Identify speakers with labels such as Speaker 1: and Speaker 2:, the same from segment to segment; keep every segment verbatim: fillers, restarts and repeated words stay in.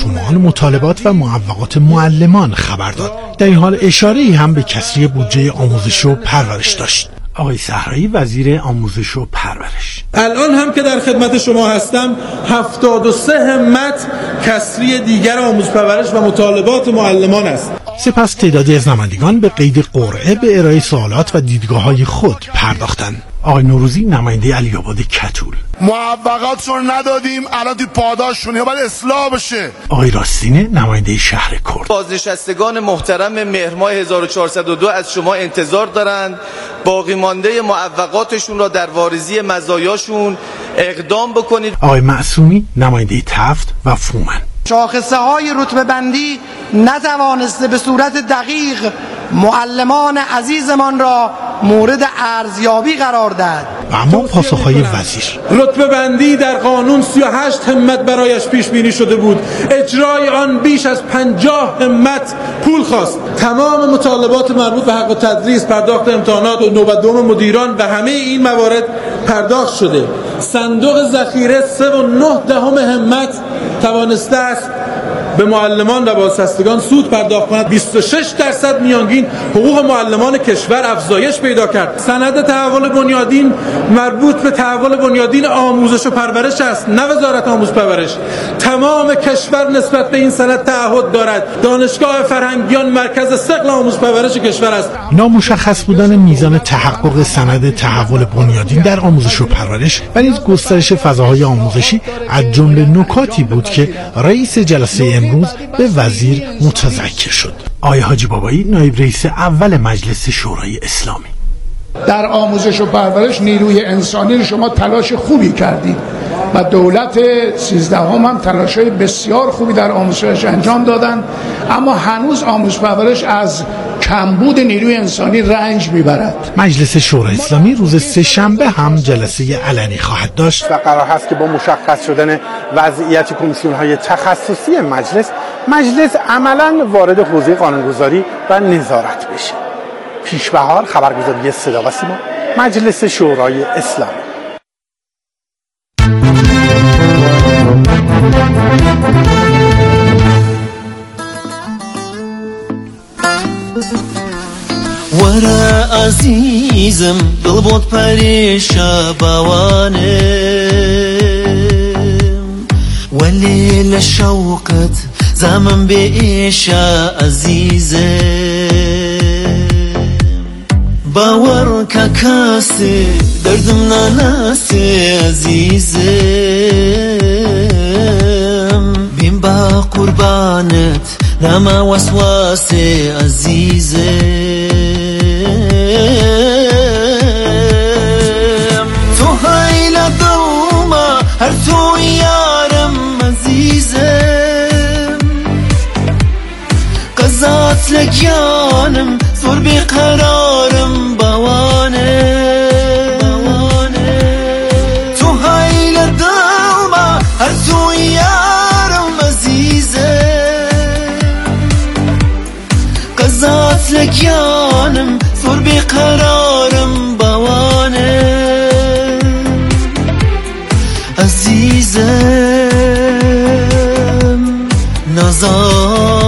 Speaker 1: تومان مطالبات و معوقات معلمان خبر داد. در این حال اشاره‌ای هم به کسری بودجه آموزش و پرورش داشت. آقای صحرایی وزیر آموزش و پرورش:
Speaker 2: الان هم که در خدمت شما هستم هفتاد و سه همت کسری دیگر آموزش پرورش و مطالبات معلمان است.
Speaker 1: سپس تعدادی از نمایندگان به قید قرعه به ارائه سوالات و دیدگاه‌های خود پرداختند. آقای نوروزی نماینده علی‌آباد کتول:
Speaker 3: موفقاتشون ندادیم، الان توی پاداششون باید اصلاح بشه.
Speaker 1: آقای راستینه نماینده شهر کرد:
Speaker 4: بازنشستگان محترم مهر ماه هزار و چهارصد و دو از شما انتظار دارند باقی مانده موفقاتشون را در واریزی مزایاشون اقدام بکنید.
Speaker 1: آقای معصومی نماینده تفت و فومن:
Speaker 5: شاخصه های رتبه بندی نتوانسته به صورت دقیق معلمان عزیزمان را مورد ارزیابی قرار دهد.
Speaker 1: و اما پاسخهای وزیر:
Speaker 2: رتبه بندی در قانون سی و هشت همت برایش پیش بینی شده بود، اجرای آن بیش از پنجاه همت پول خواست. تمام مطالبات مربوط به حق تدریس، پرداخت امتحانات و نوبت دوم مدیران و همه این موارد پرداخت شده. صندوق ذخیره سه و نه دهم همت توانسته است به معلمان و بازنشستگان سود پرداخت کند. بیست و شش درصد میانگین حقوق معلمان کشور افزایش پیدا کرد. سند تحول بنیادین مربوط به تحول بنیادین آموزش و پرورش است، نه وزارت آموزش پرورش. تمام کشور نسبت به این سند تعهد دارد. دانشگاه فرهنگیان مرکز ثقل آموزش پرورش کشور است.
Speaker 1: نامشخص بودن میزان تحقق سند تحول بنیادین در آموزش و پرورش و نیز گسترش فضاهای آموزشی از جمله نکاتی بود که رئیس جلسه امروز به وزیر متذکر شد. آقای حاجی بابایی نایب رئیس اول مجلس شورای اسلامی:
Speaker 6: در آموزش و پرورش نیروی انسانی شما تلاش خوبی کردید و دولت سیزدهم هم تلاش‌های بسیار خوبی در آموزش انجام دادن، اما هنوز آموزش پرورش از کمبود نیروی انسانی رنج میبرد.
Speaker 1: مجلس شورای اسلامی روز سه شنبه هم جلسه علنی خواهد داشت
Speaker 7: و قرار هست که با مشخص شدن وضعیت کمیسیون‌های تخصصی مجلس مجلس عملاً وارد حوزه قانونگذاری و نظارت بشه. پیش بهار خبرگزاری صدا و سیما، مجلس شورای اسلامی.
Speaker 8: ورا عزیزم دل بود پریشا باوانم ولی لشوقت زمن بیشا عزیزم باور که کسی دردم نناسی عزیزم بین با قربانت نما وسواسی عزیزم تو هایل دوما هر تو یارم عزیزم قضات لکیانم زور بیقرارم بوانم تو هایل دوما هر تو یارم عزیزم قضات لکیانم زور بیقرارم بوانم عزیزم نزار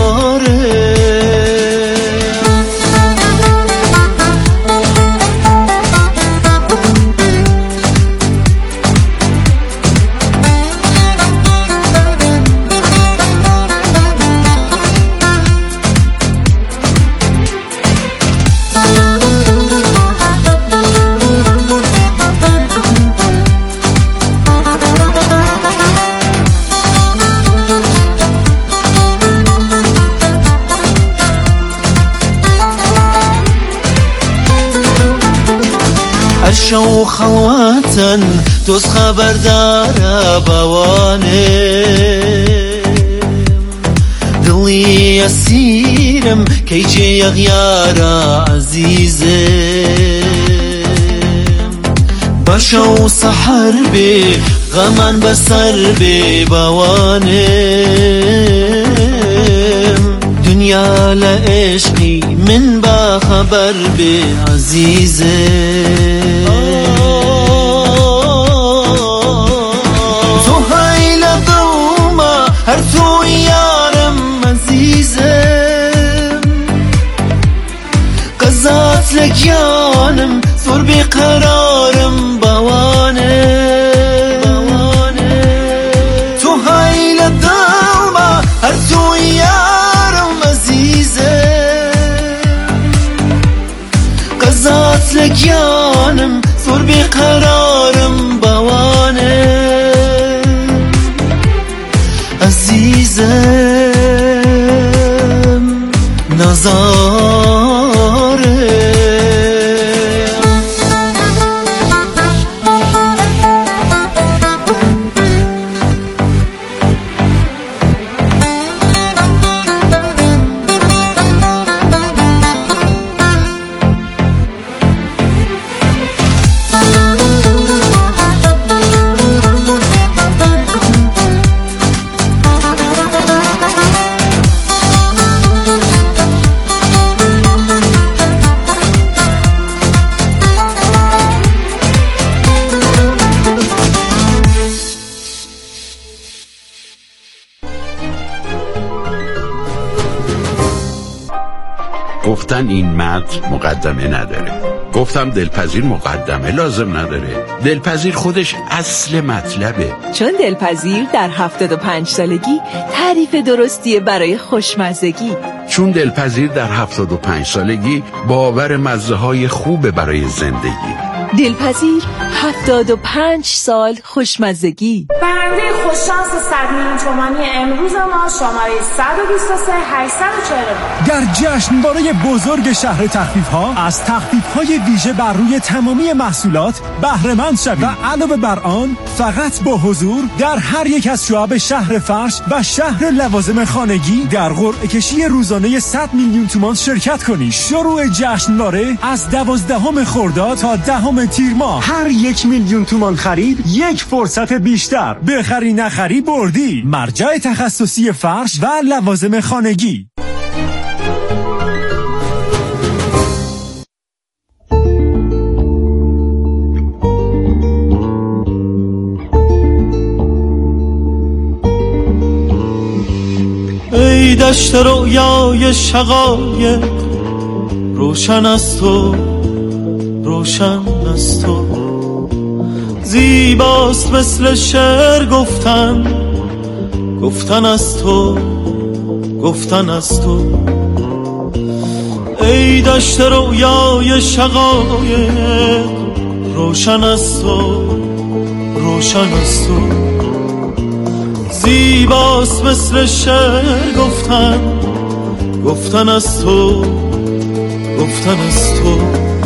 Speaker 8: شو خواتن دوست خبردار بوانم دلی اسیرم کی چه یغیارا عزیزم باشو سحر بی غمان بسر بی بوانم دنیا لعشقی من با خبر بی عزیزم تو هایل دوما هر تو لگیانم زور بیقرارم بوانه تو هایل دلما هر تو یارم عزیزه قزات لگیانم زور بیقرارم بوانه عزیزم نزاره
Speaker 9: گفتن این متن مقدمه نداره. گفتم دلپذیر مقدمه لازم نداره. دلپذیر خودش اصل مطلبه.
Speaker 10: چون دلپذیر در هفتاد و پنج سالگی تعریف درستیه برای خوشمزگی.
Speaker 9: چون دلپذیر در هفتاد و پنج سالگی باور مزه های خوبه برای زندگی.
Speaker 10: دلپذیر هفتاد و پنج سال خوشمزگی.
Speaker 11: برنده خوششانس صد میلیون تومانی امروز ما شماره صد و بیست و سه هشتصد و چهل
Speaker 12: در جشنواره بزرگ شهر تخفیف ها از تخفیف های ویژه بر روی تمامی محصولات بهره مند شوید و علاوه بر آن فقط با حضور در هر یک از شعب شهر فرش و شهر لوازم خانگی در قرعه کشی روزانه صد میلیون تومان شرکت کنید. شروع جشنواره از دوازدهم خرداد تا دهم تیر ماه. هر یک میلیون تومان خرید یک فرصت بیشتر. بخری نخری بردی. مرجع تخصصی فرش و لوازم خانگی.
Speaker 8: ای دشت رویای شقایق روشن از تو روشن از تو زیباست مثل شعر گفتن گفتن از تو گفتن از تو ای دشت رویای شقایق روشن از تو روشن از تو زیباست مثل شعر گفتن گفتن از تو گفتن از تو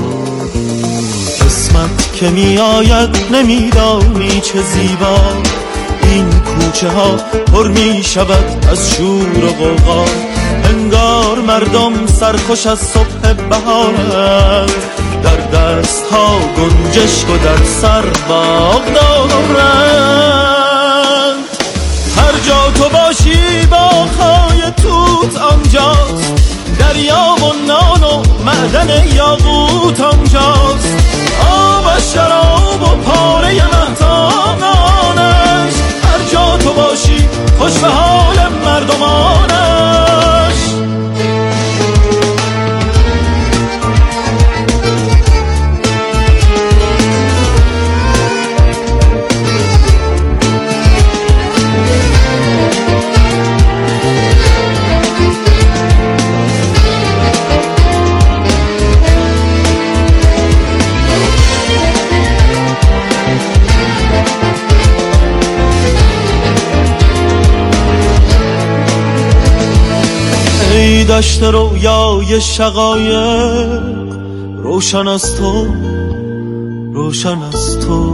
Speaker 8: قسمت که می آید نمیدانی چه زیبا این کوچه ها پر می شود از شور و غوغا انگار مردم سرخوش از صبح بهارند در دست ها گنجشک و در سر باغ دارند هر جا تو باشی باغ‌های توت آنجاست دریا و نان و معدن یاقوت آنجاست آب شراب و پاره مهتانانش هر جا تو باشی خوش به حال مردمانش ای دشت رویای شقایق روشن از تو روشن از تو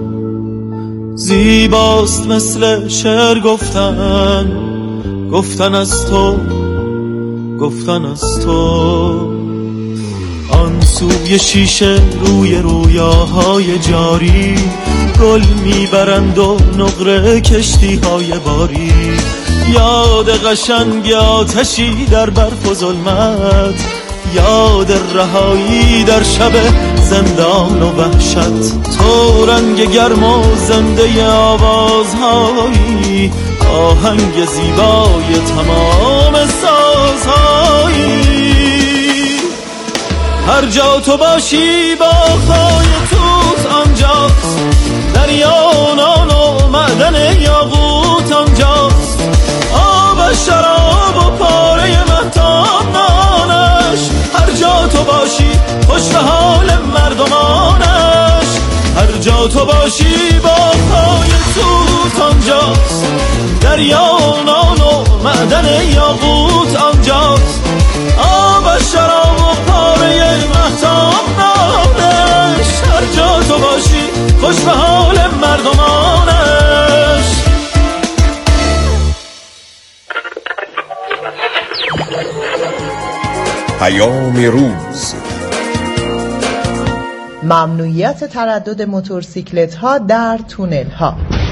Speaker 8: زیباست مثل شعر گفتن گفتن از تو گفتن از تو آن سوی شیشه روی رویاهای جاری گل میبرند و نقره کشتی های باری یاد قشنگ آتشی در برف و ظلمت یاد رهایی در شب زندان و وحشت تو رنگ گرم و زنده آوازهایی آهنگ زیبای تمام سازهایی هر جا تو باشی با خای توت آنجاست، دریا نان و معدن یاقوت آنجاست، آب شراب و پاره مهتاب نانش، هر جا تو باشی خوش به حال مردمانش، هر جا تو باشی با خای توت آنجاست، دریا نان و معدن یاقوت آنجاست، آب شراب و پاره مهتاب نانش، هر جا تو باشی خوش به حال مردمانش.
Speaker 13: پیام روز.
Speaker 14: ممنوعیت تردد موتورسیکلت ها در تونل ها.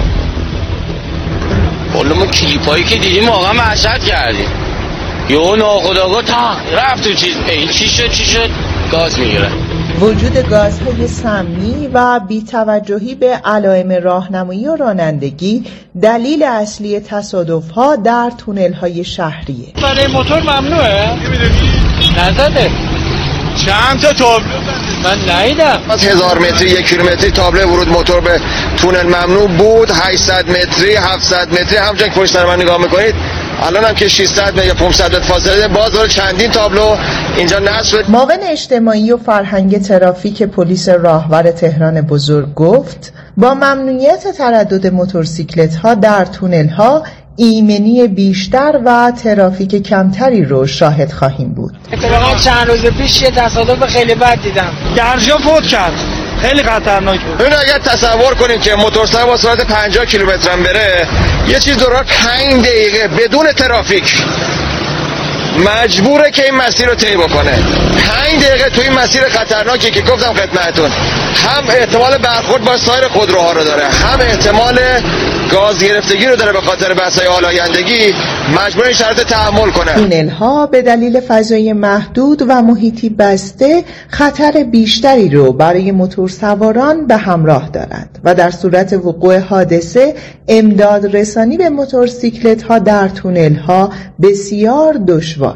Speaker 15: ما کلیپایی که دیدیم واقعا معشد کردیم، یهو ناخودآگاه تا رفت تو چیز، این چی شد چی شد گاز میگیره.
Speaker 14: وجود گازهای سمی و بی‌توجهی به علائم راهنمایی و رانندگی دلیل اصلی تصادف‌ها در تونل‌های شهریه.
Speaker 15: برای موتور ممنوعه؟ نزده. چند تا تابلو من ندیدم.
Speaker 16: از هزار متری یک کیلومتری تابلو ورود موتور به تونل ممنوع بود، هشتصد متری هفتصد متری همونجا که پشت سر من نگاه میکنید الان هم که ششصد یا پانصد متر فاصله باز داره چندین تابلو اینجا نصب شد.
Speaker 14: معاون اجتماعی و فرهنگ ترافیک پلیس راهور تهران بزرگ گفت با ممنوعیت تردد موتورسیکلت ها در تونل ها ایمنی بیشتر و ترافیک کمتری رو شاهد خواهیم بود.
Speaker 15: اتفاقا چند روز پیش یه تصادف خیلی بد دیدم، درجا فوت کرد، خیلی خطرناک بود.
Speaker 16: ببین اگر تصور کنیم که موتورسیکل با سرعت پنجاه کیلومتر هم بره، یه چیز دوران پنج دقیقه بدون ترافیک مجبوره که این مسیر رو طی بکنه. پنج دقیقه توی این مسیر خطرناکی که گفتم خدمتتون، هم احتمال برخورد با سایر خودروها رو داره، هم احتمال گاز گرفتگی رو داره به خاطر بحث‌های آلایندگی، مجبور این شرایط تحمل کنه.
Speaker 14: تونل‌ها به دلیل فضای محدود و محیطی بسته خطر بیشتری رو برای موتورسواران به همراه دارند و در صورت وقوع حادثه امداد رسانی به موتورسیکلت‌ها در تونل‌ها بسیار دشواره.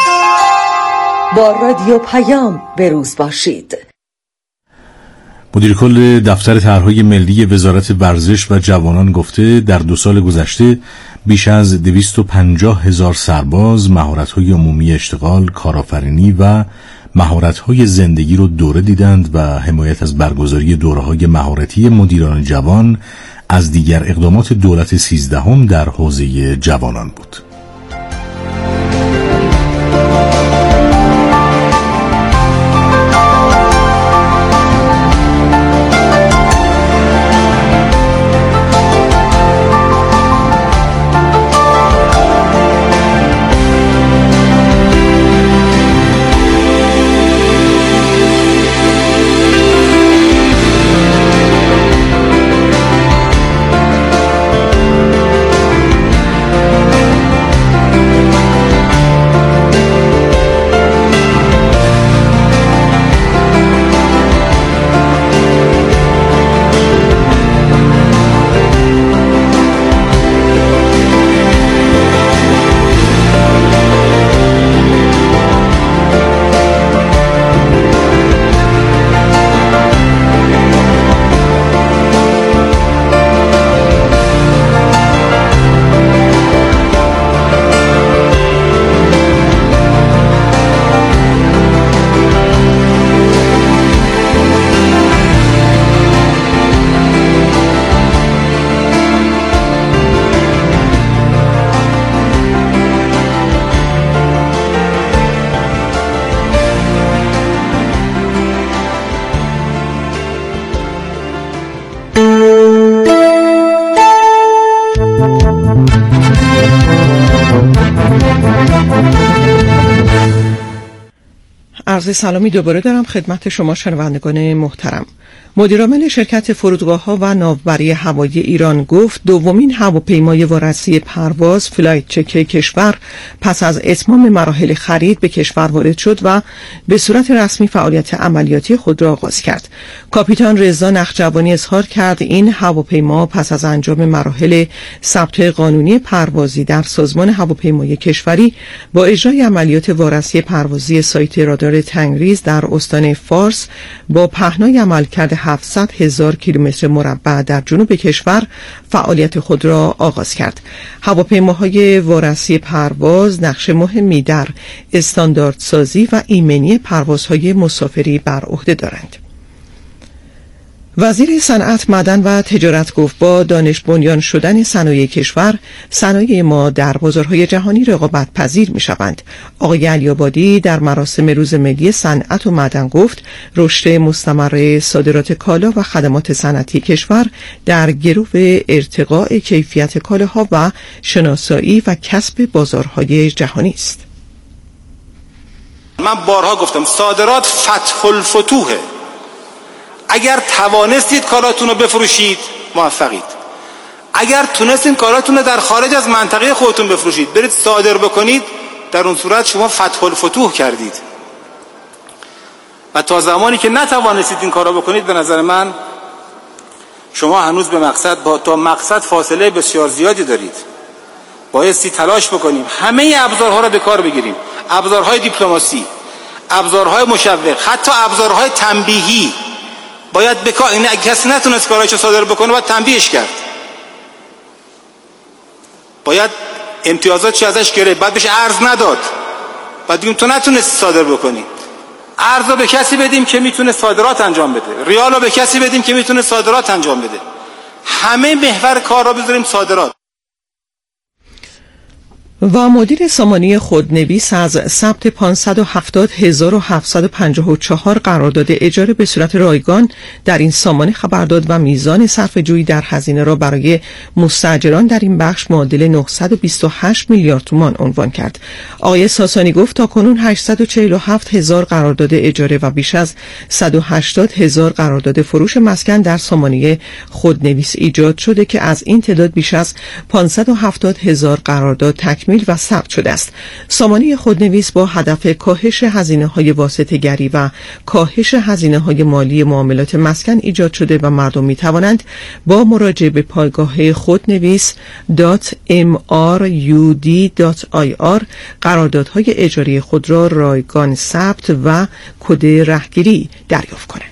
Speaker 17: با رادیو پیام به روز باشید.
Speaker 18: مدیر کل دفتر طرح‌های ملی وزارت ورزش و جوانان گفته در دو سال گذشته بیش از دویست و پنجاه هزار سرباز مهارت‌های عمومی اشتغال، کارآفرینی و مهارت‌های زندگی رو دوره دیدند و حمایت از برگزاری دوره‌های مهارتی مدیران جوان از دیگر اقدامات دولت سیزدهم در حوزه جوانان بود.
Speaker 19: عرض سلامی دوباره دارم خدمت شما شنوندگان محترم. مدیرعامل شرکت فرودگاه‌ها و ناوبری هوایی ایران گفت دومین هواپیمای وارسی پرواز فلایت چک کشور پس از اتمام مراحل خرید به کشور وارد شد و به صورت رسمی فعالیت عملیاتی خود را آغاز کرد. کاپیتان رضا نخجوانی اظهار کرد این هواپیما پس از انجام مراحل ثبت قانونی پروازی در سازمان هواپیمایی کشوری با اجرای عملیات وارسی پروازی سایت رادار تنگریز در استان فارس با پهنای عملکرد هفتصد هزار کیلومتر مربع در جنوب کشور فعالیت خود را آغاز کرد. هواپیماهای وارسی پرواز نقش مهمی در استانداردسازی و ایمنی پروازهای مسافری بر عهده دارند. وزیر صنعت، معدن و تجارت گفت با دانش بنیان شدن صنایع کشور، صنایع ما در بازارهای جهانی رقابت پذیر می شوند. آقای علی‌آبادی در مراسم روز ملی صنعت و معدن گفت رشد مستمر صادرات کالا و خدمات صنعتی کشور در گرو ارتقاء کیفیت کالاها و شناسایی و کسب بازارهای جهانی است.
Speaker 20: من بارها گفتم صادرات فتح الفتوحه. اگر توانستید کاراتون رو بفروشید موفقید. اگر تونستید کاراتون رو در خارج از منطقه خودتون بفروشید، برید صادر بکنید، در اون صورت شما فتح الفتوح کردید. و تا زمانی که نتوانستید این کارا بکنید، به نظر من شما هنوز به مقصد با تا مقصد فاصله بسیار زیادی دارید. بایستی تلاش بکنیم همه ابزارها رو به کار بگیریم. ابزارهای دیپلماسی، ابزارهای مشوق، حتی ابزارهای تنبیهی باید بکار. این اگه کسی نتونست کارایشو صادر بکنه باید تنبیهش کرد. باید امتیازات چی ازش گرفت، بعد بهش ارز نداد. بعد بگیم تو نتونستی صادر بکنی. ارز رو به کسی بدیم که میتونه صادرات انجام بده. ریال رو به کسی بدیم که میتونه صادرات انجام بده. همه محور کار رو بذاریم صادرات.
Speaker 19: و مدیر سامانه خودنویس از ثبت پانصد و هفتاد هزار و هفتصد و پنجاه و چهار قرارداد اجاره به صورت رایگان در این سامانه خبر داد و میزان صرفه‌جویی در هزینه را برای مستاجران در این بخش معادل نهصد و بیست و هشت میلیارد تومان عنوان کرد. آقای ساسانی گفت تاکنون هشتصد و چهل و هفت هزار قرارداد اجاره و بیش از صد و هشتاد هزار قرارداد فروش مسکن در سامانه خودنویس ایجاد شده که از این تعداد بیش از پانصد و هفتاد هزار قرارداد تکمیل و ثبت شده است. سامانه خودنویس با هدف کاهش هزینه‌های واسطه‌گری و کاهش هزینه‌های مالی معاملات مسکن ایجاد شده و مردم می‌توانند با مراجعه به پایگاه خودنویس دات ام آر یو دی دات آی آر قراردادهای اجاری خود را رایگان ثبت و کد رهگیری دریافت کنند.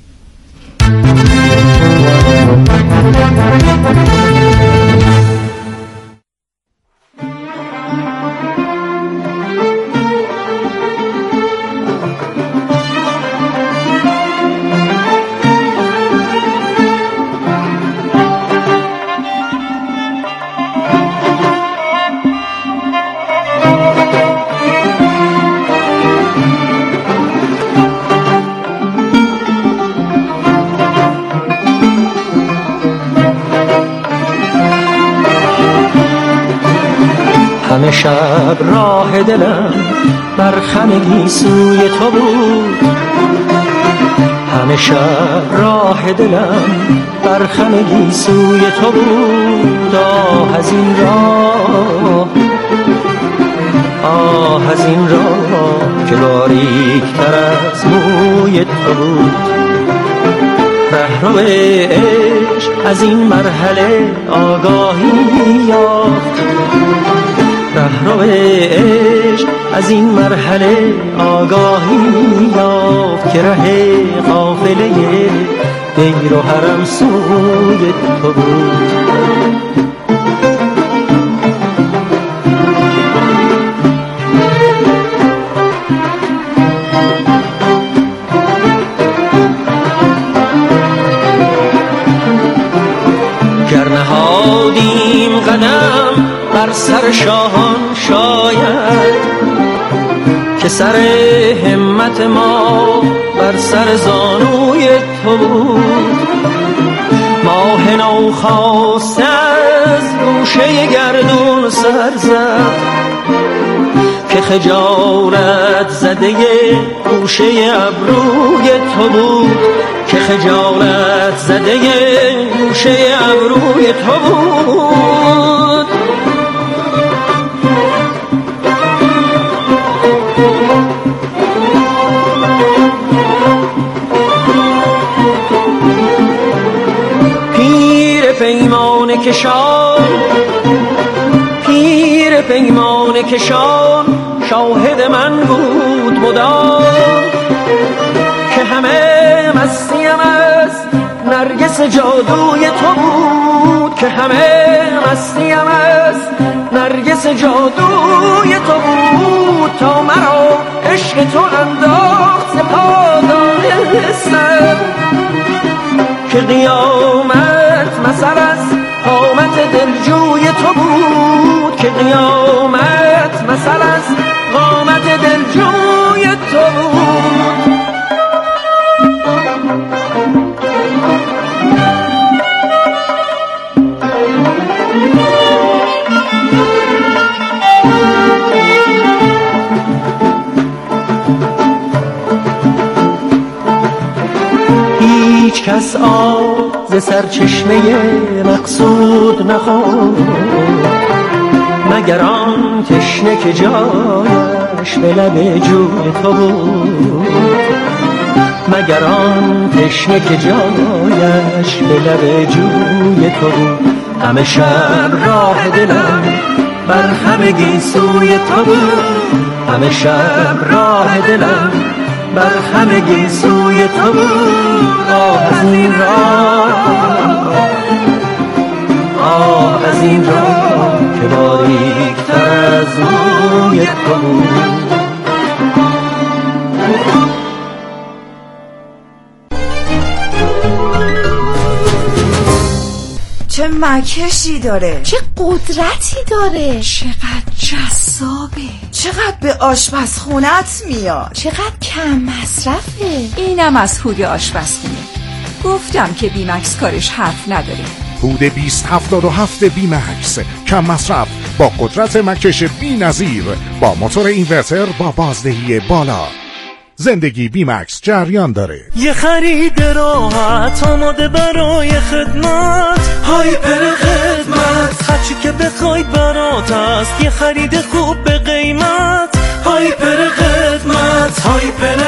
Speaker 21: همه شب راه دلم بر خم سوی تو بود، همه شب راه دلم بر خم سوی تو بود. آه از این راه، آه از این راه که باریک تر از موی تو بود. رهرو عشق از این مرحله آگاهی یافت، رهرو عشق از این مرحله آگاهی یافت که ره قافله دیر و حرم سوی تو بود. گر نهادیم قدم بر سر شاهان شاید که سر همت ما بر سر زانوی تو بود. ماه نو خواست از گوشه گردون سر زد که خجالت زده گوشه ابروی تو بود، که خجالت زده گوشه ابروی تو بود. پیر پیمانه کشان، پیر پیمانه کشان شاهد من بود مدام، که همه مستیم از نرگس جادوی تو بود، که همه مستیم از نرگس جادوی تو بود. تا مرا عشق تو انداخت ز پا دانستم که قیامت مثل از قامت دلجوی تو بود، که قیامت مثل از قامت دلجوی تو بود. هیچ کس آب ز سرچشمه مقصود نخورد مگر آن تشنه که جایش به لب جوی تو بود، مگر آن تشنه که جایش به لب جوی تو بود. همه شب راه دلم بر همگی سوی تو بود، همه شب راه دلم بر همگی سوی تو بود. آه از این راه، آه از این راه که باریک‌تر از موی تو بود.
Speaker 3: چه مکشی داره،
Speaker 22: چه قدرتی داره،
Speaker 3: چقدر جذابه، چقدر به آشپزخونت میاد،
Speaker 22: چقدر کم مصرفه.
Speaker 3: اینم از هود آشپزخونه. گفتم که بیمکس کارش حرف نداره.
Speaker 23: هود بیست هفتاد و هفت بیمکس، کم مصرف با قدرت مکش بی نظیر، با موتور اینورتر با بازدهی بالا. زندگی بیمکس جریان داره.
Speaker 8: یه خرید راحت آماده برای خدمت، هایپر خدمت، هرچی که بخواید برات است. یه خرید خوب به قیمت، هایپر خدمت، هایپر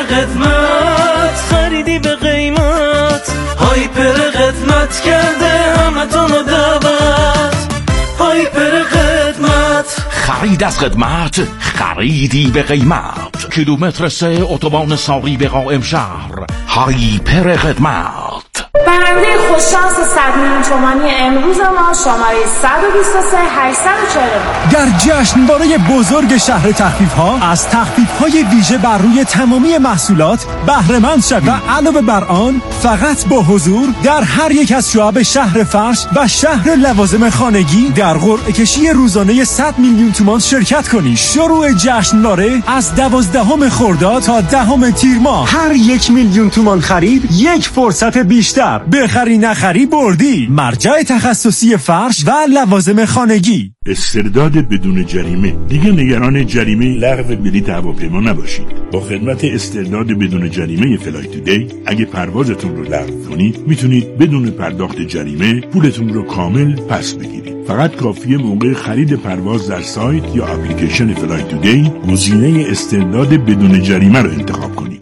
Speaker 8: خدمت، خریدی به قیمت، هایپر خدمت کرده همتونو دعوت. هایپر خدمت،
Speaker 24: خرید از خدمت، خریدی به قیمت. کیلومتر سه اتوبان ساری به قائم شهر. هایپر خدمت.
Speaker 11: برنده خوششانس صد میلیون تومانی امروز ما شماره صد و بیست و سه هشتصد و چهل و نه.
Speaker 12: در جشنواره بزرگ شهر تخفیف ها از تخفیف های ویژه بر روی تمامی محصولات بهره مند شوید و علاوه بر آن فقط با حضور در هر یک از شعب شهر فرش و شهر لوازم خانگی در قرعه کشی روزانه صد میلیون تومان شرکت کنید. شروع جشنواره از دوازدهم خرداد تا دهم تیر ماه. هر یک میلیون تومان خرید یک فرصت بیشتر. بخری نخری بردی. مرجع تخصصی فرش و لوازم خانگی.
Speaker 25: استرداد بدون جریمه. دیگه نگران جریمه لغو بلیط هواپیما نباشید. با خدمت استرداد بدون جریمه فلای تودی اگه پروازتون رو لغو کنید میتونید بدون پرداخت جریمه پولتون رو کامل پس بگیرید. فقط کافیه موقع خرید پرواز در سایت یا اپلیکیشن فلای تودی گزینه استرداد بدون جریمه رو انتخاب کنید.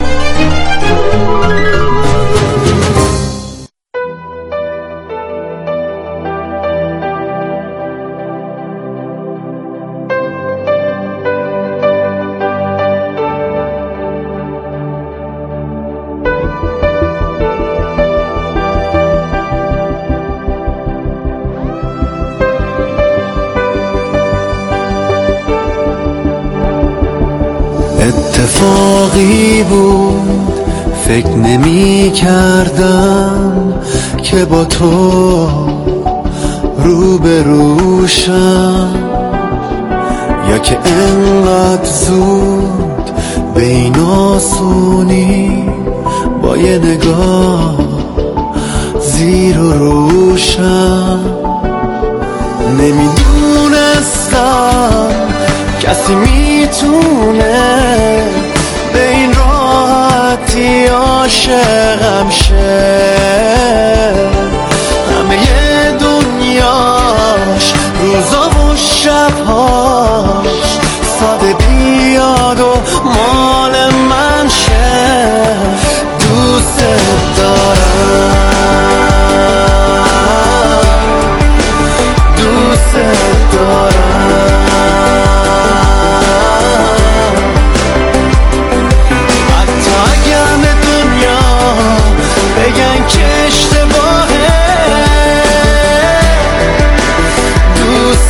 Speaker 26: اتفاقی بود فکر نمی کردم که با تو روبروشم، یا که انقدر زود به این آسونی با یه نگاه زیر و روشم. نمیدونستم کسی کسی میتونه به این راحتی عاشقم شه؟ همه دنیاش روزا و شبهاش ساده بیاد و مال من شه. دوست دارم، دوست دارم، حتی اگر به دنیا بگن که اشتباهه. دوست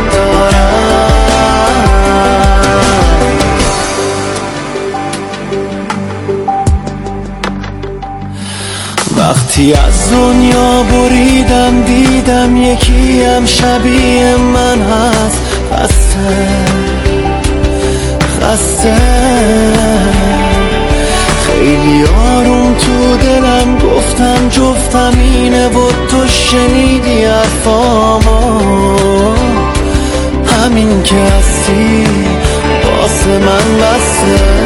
Speaker 26: وقتی از دنیا بریدم دیدم یکی هم شبیه من هست. خسته خسته خیلی آروم تو دلم گفتم جفتم اینه و تو شنیدی حرفامو. همین که هستی واسه من بسته.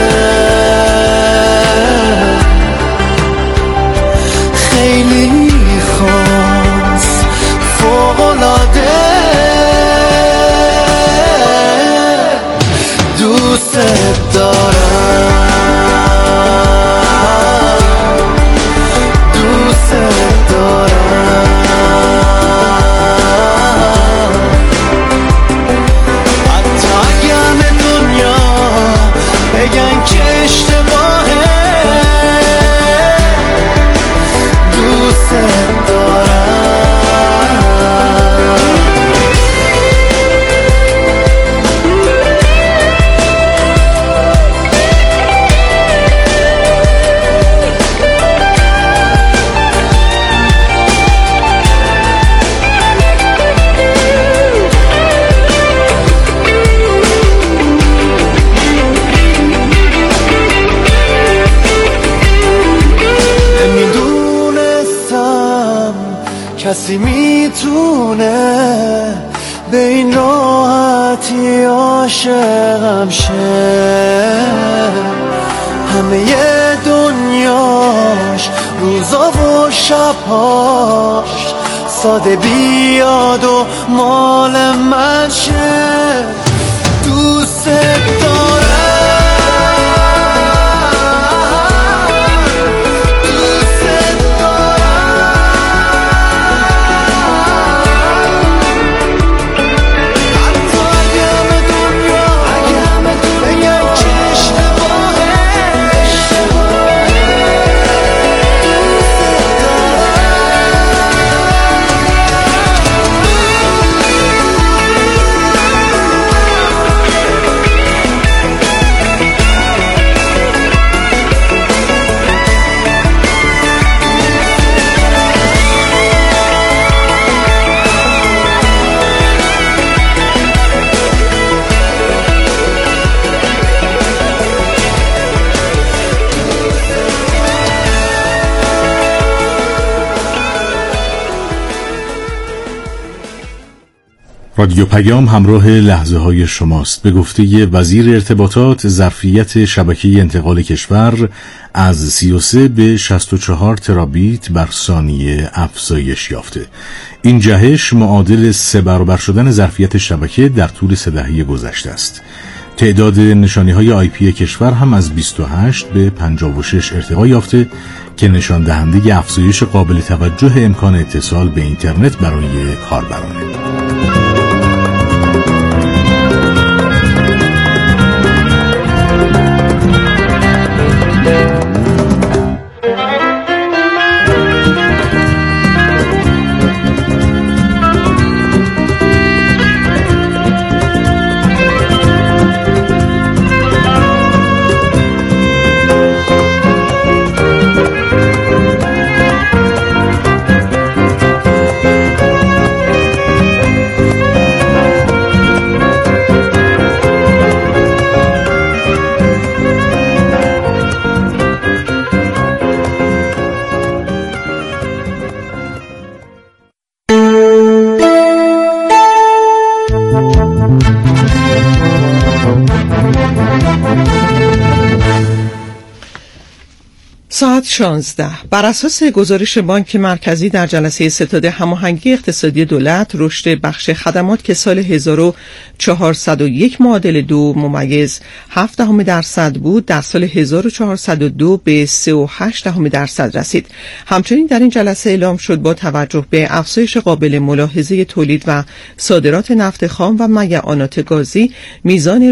Speaker 26: خیلی خاص فوق‌العاده دوست دارم، دوست دارم، حتی اگر به دنیا بگن که اشتباهه. دوست کسی میتونه به این راحتی عاشقم شه؟ همه دنیاش روزا و شبهاش ساده بیاد و مال من شه. دوست دارم،
Speaker 18: رادیو پیام همراه لحظه های شماست. به گفته وزیر ارتباطات ظرفیت شبکه انتقال کشور از سی و سه به شصت و چهار ترابیت بر ثانیه افزایش یافته. این جهش معادل سه برابر شدن ظرفیت شبکه در طول سه دهه گذشته است. تعداد نشانی‌های آی پی کشور هم از بیست و هشت به پنجاه و شش ارتقا یافته که نشان دهنده افزایش قابل توجه امکان اتصال به اینترنت برای کاربران.
Speaker 19: ساعت شانزده. بر اساس گزارش بانک مرکزی در جلسه ستاد هماهنگی اقتصادی دولت، رشد بخش خدمات که سال هزار و چهارصد و یک معادل دو ممیز هفت دهم درصد بود، در سال هزار و چهارصد و دو به سه و هشت دهم درصد رسید. همچنین در این جلسه اعلام شد با توجه به افزایش قابل ملاحظه تولید و صادرات نفت خام و میعانات گازی، میزان